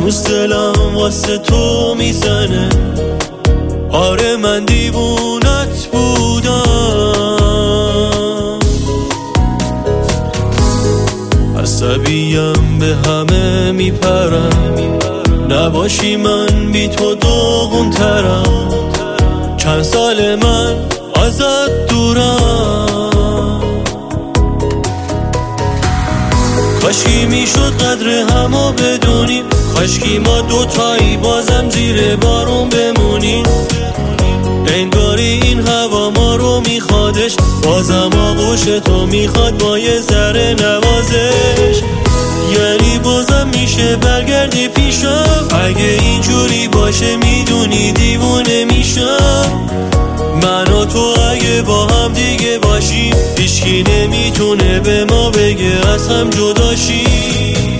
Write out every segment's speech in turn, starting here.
هنوز دلم واسه تو میزنه. آره من دیوونت بودم، عصبیم به همه میپرم. نباشی من بی تو داغون ترم. چند سال من ازت دورم. کاشکی میشد قدر همو بدونیم، کاشکی ما دوتایی بازم زیر بارون بمونیم. انگاری این هوا ما رو میخوادش، بازم آغوش تو میخواد با یه ذره نوازش. یعنی بازم میشه برگردی پیشم؟ اگه اینجوری باشه میدونی دیوونه میشم. من و تو اگه با هم دیگه باشیم، هیچکی نمیتونه به ما بگه از هم جدا شیم.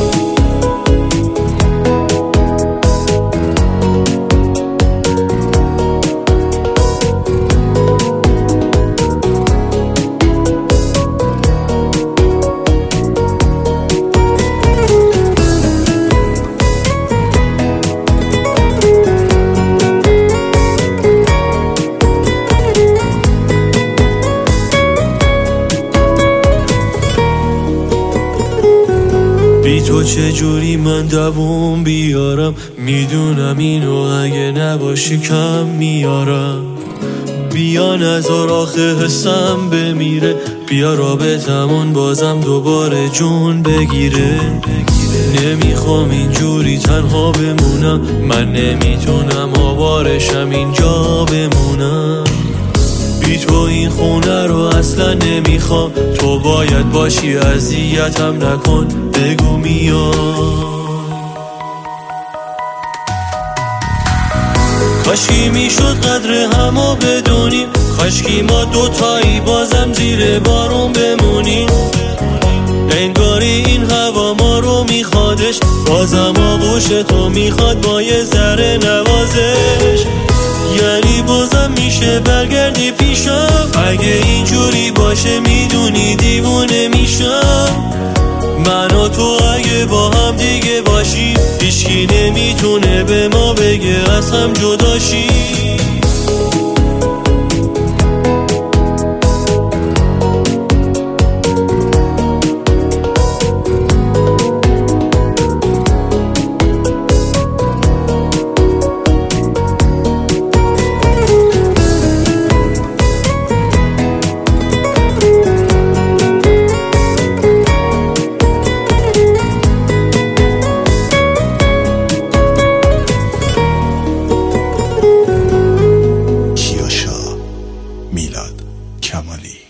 بی تو چجوری من دووم بیارم؟ میدونم اینو اگه نباشی کم میارم. بیا نذار آخه حسم بمیره، بیا رابطمون بازم دوباره جون بگیره. نمیخوام اینجوری تنها بمونم، من نمیتونم آوارشم اینجا بمونم. بی تو این خونه رو اصلا نمیخوام، تو باید باشی اذیتم نکن، بگو میام. کاشکی میشد قدر همو بدونیم، کاشکی ما دوتایی بازم زیر بارون بمونیم. انگاری این هوا ما رو میخوادش، بازم آغوش تو میخواد با یه ذره نوازش. یعنی بازم میشه برگردی پیشم؟ اگه اینجوری باشه میدونی دیوونه میشم. من و تو اگه با هم دیگه باشیم، هیچکی نمیتونه به ما بگه از هم جدا شیم. میلاد کمالی.